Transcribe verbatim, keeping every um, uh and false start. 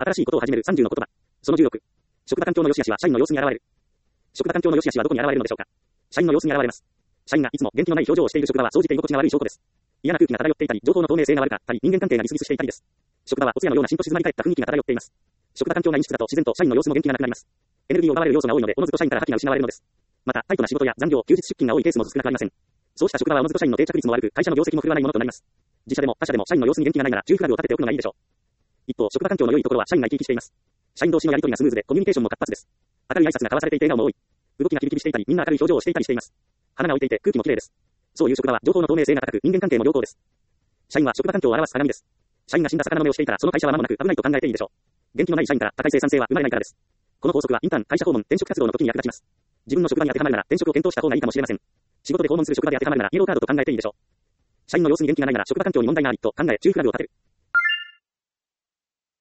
新しいことを始めるさんじゅうの言葉。そのじゅうろく。職場環境の良し悪しは社員の様子に現れる。職場環境の良し悪しはどこに現れるのでしょうか。社員の様子に現れます。社員がいつも元気のない表情をしている職場は総じて居心地が悪い証拠です。嫌な空気が漂っていたり、情報の透明性が悪かったり、人間関係がギスギスしていたりです。職場はお通夜のようなしんと静まり返った雰囲気が漂っています。職場環境が陰湿だと自然と社員の様子も元気がなくなります。エネルギーを奪われる要素が多いので、おのずと社員から覇気が失われるのです。また、タイトな仕事や残業、休日出勤が多いケースも少なくありません。そうした職場はおのずと社員の定着率も悪く、会社の業績も振るわないものとなります。自社でも他社でも社員の様子に元気がないなら、注意フラグを立てておくのがいいでしょう。一方、職場環境の良いところは社員が生き生きしています。社員同士のやり取りがスムーズで、コミュニケーションも活発です。明るい挨拶が交わされていて笑顔も多い。動きがキビキビしていたり、みんな明るい表情をしていたりしています。花が置いていて空気も綺麗です。そういう職場は情報の透明性が高く、人間関係も良好です。社員は職場環境を表す鏡です。社員が死んだ魚の目をしていたら、その会社は間もなく危ないと考えていいでしょう。元気のない社員から高い生産性は生まれないからです。この法則はインターン、会社訪問、転職活動の時に役立ちます。自分の職場に当てはまるなら転職を検討した方がいいかもしれません。仕事で訪問する職場で当てはまるならイエローカードと考えていいでしょう。社員の様子に元気がないなら職場環境に問題がありと考え、注意フラグを立てる。